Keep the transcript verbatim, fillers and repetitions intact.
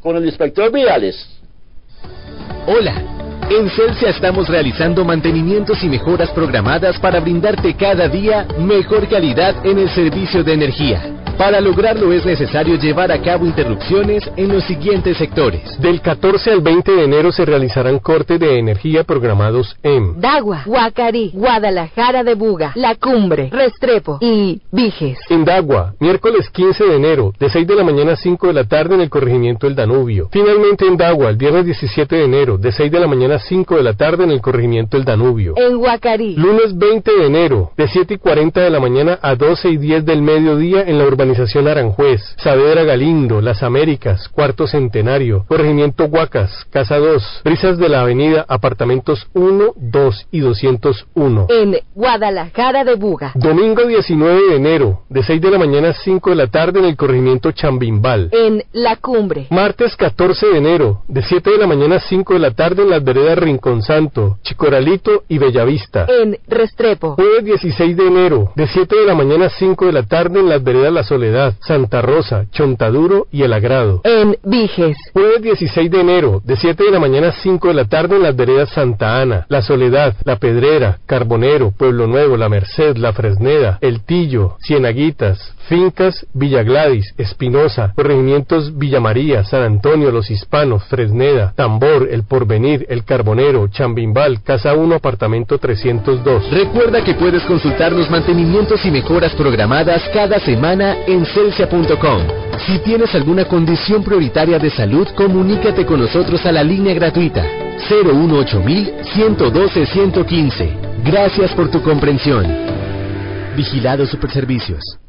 con el inspector Viales. Hola, en Celsia estamos realizando mantenimientos y mejoras programadas para brindarte cada día mejor calidad en el servicio de energía. Para lograrlo es necesario llevar a cabo interrupciones en los siguientes sectores. Del catorce al veinte de enero se realizarán cortes de energía programados en Dagua, Guacarí, Guadalajara de Buga, La Cumbre, Restrepo y Viges. En Dagua, miércoles quince de enero, de seis de la mañana a cinco de la tarde en el corregimiento El Danubio. Finalmente en Dagua, el viernes diecisiete de enero, de seis de la mañana a cinco de la tarde en el corregimiento El Danubio. En Guacarí. Lunes veinte de enero, de siete y cuarenta de la mañana a doce y diez del mediodía en la urbanización Aranjuez, Saavedra Galindo, Las Américas, Cuarto Centenario, corregimiento Huacas, Casa dos, Brisas de la Avenida, apartamentos uno, dos y doscientos uno. En Guadalajara de Buga. Domingo diecinueve de enero, de seis de la mañana a cinco de la tarde en el corregimiento Chambimbal. En La Cumbre. Martes catorce de enero, de siete de la mañana a cinco de la tarde en las veredas Rincón Santo, Chicoralito y Bellavista. En Restrepo. Jueves dieciséis de enero, de siete de la mañana a cinco de la tarde en las veredas La Soledad, Santa Rosa, Chontaduro y El Agrado. En Viges. Jueves dieciséis de enero, de siete de la mañana a cinco de la tarde en las veredas Santa Ana, La Soledad, La Pedrera, Carbonero, Pueblo Nuevo, La Merced, La Fresneda, El Tillo, Cienaguitas, Fincas, Villa Gladys, Espinosa, corregimientos Villa María, San Antonio, Los Hispanos, Fresneda, Tambor, El Porvenir, El Carbonero, Chambimbal, Casa uno, apartamento trescientos dos. Recuerda que puedes consultar los mantenimientos y mejoras programadas cada semana en celsia punto com. Si tienes alguna condición prioritaria de salud, comunícate con nosotros a la línea gratuita cero uno ocho mil, ciento doce, ciento quince. Gracias por tu comprensión. Vigilado Superservicios.